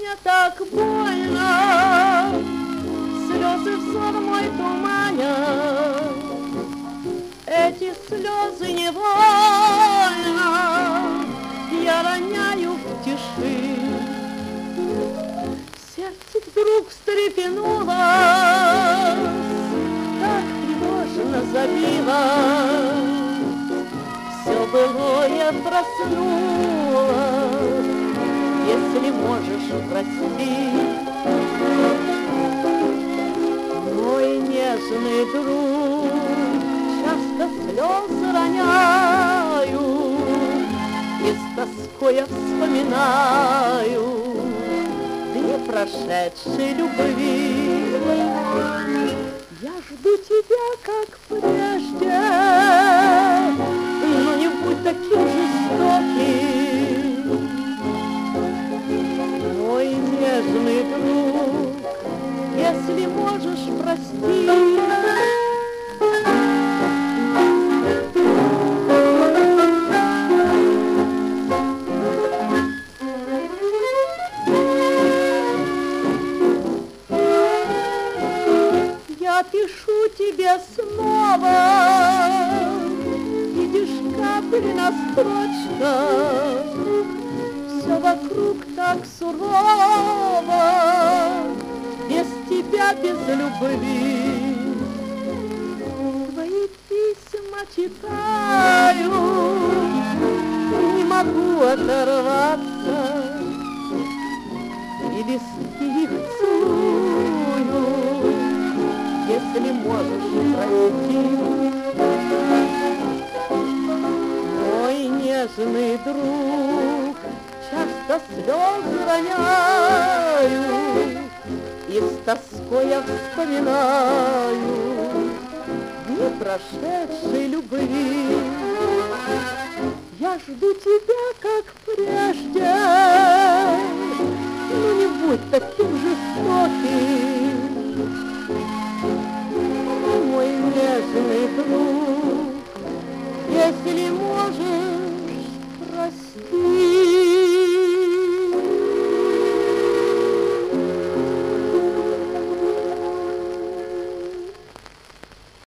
так больно, слезы взор мой туманят, эти слезы невольно я роняю в тиши. Сердце вдруг встрепенулось, так тревожно забилось, все былое проснулось, если можешь простить. Мой нежный друг, часто слезы роняю, и с тоской я вспоминаю дни прошедшей любви. Я жду тебя, как прежде, но не будь таким жестоким. Мой нежный друг, если можешь, прости. Я пишу тебе снова, видишь, капли на строчках, все вокруг так сурово, без тебя, без любви. Твои письма читаю, не могу оторваться, и листки их целую, если можешь, прости. Мой нежный друг, часто слезы роняю, и с тоской я вспоминаю дни прошедшей любви. Я жду тебя, как прежде, но не будь таким жестоким.